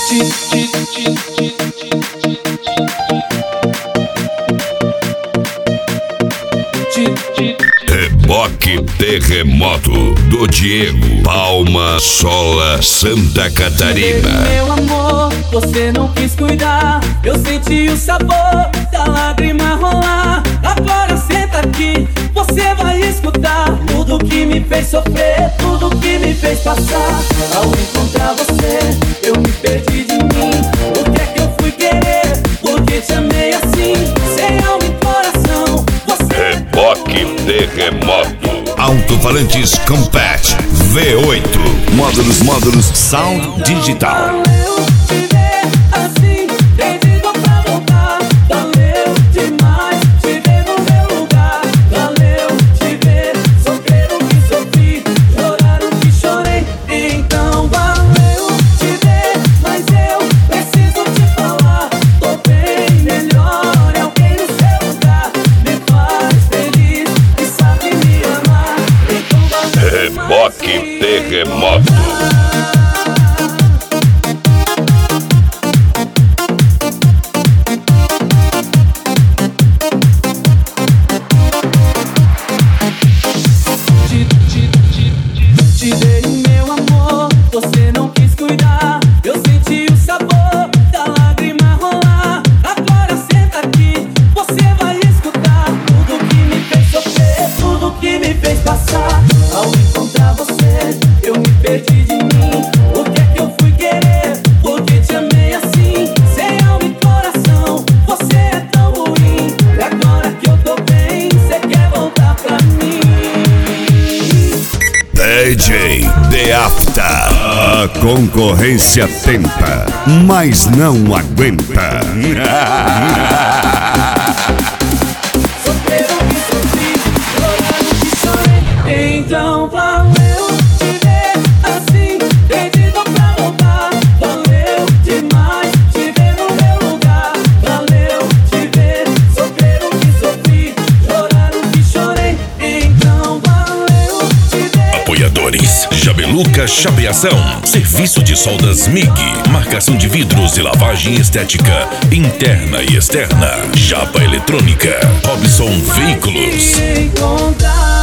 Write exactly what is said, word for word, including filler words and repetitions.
Reboque Terremoto do Diego, Palma Sola, Santa Catarina. Meu amor, você não quis cuidar. Eu senti o sabor da lágrima rolar. Agora senta aqui, você vai escutar tudo que me fez sofrer, tudo que me fez passar. Ao encontrar você, eu me perdi de mim. O que é que eu fui querer? Porque te amei assim, sem alma e coração. Você Reboque Terremoto. Alto-falantes Compact V oito. Módulos, módulos Sound Digital. valeu te ver assim, perdido pra voltar. Valeu demais te ver no meu lugar. Valeu te ver sofrer o que sofri, chorar o que chorei. Então valeu te ver, mas eu preciso te falar. Tô bem melhor, é alguém no seu lugar. Me faz feliz e sabe me amar. Então valeu demais. Reboque Terremoto. Te dei meu amor, você não quis cuidar. Eu senti o sabor da lágrima rolar. Agora senta aqui, você vai escutar tudo que me fez sofrer, tudo que me fez passar. Ao encontrar você, eu me perdi de mim. O que é que eu fui querer? Porque te amei assim, sem alma e coração. Você é tão ruim, e agora que eu tô bem, você quer voltar pra mim. D J The After. A concorrência tenta, mas não aguenta. Sofrer o que sofri, chorar o que chorei. Então valeu te ver assim, perdido pra voltar. Valeu demais te ver no meu lugar. Valeu te ver sofrer o que sofri, chorar o que chorei. Então valeu te ver. Apoiadores: Jabeluca Chapeação, serviço de soldas M I G, marcação de vidros e lavagem estética interna e externa. Japa Eletrônica, Robson Veículos. Te encontrar.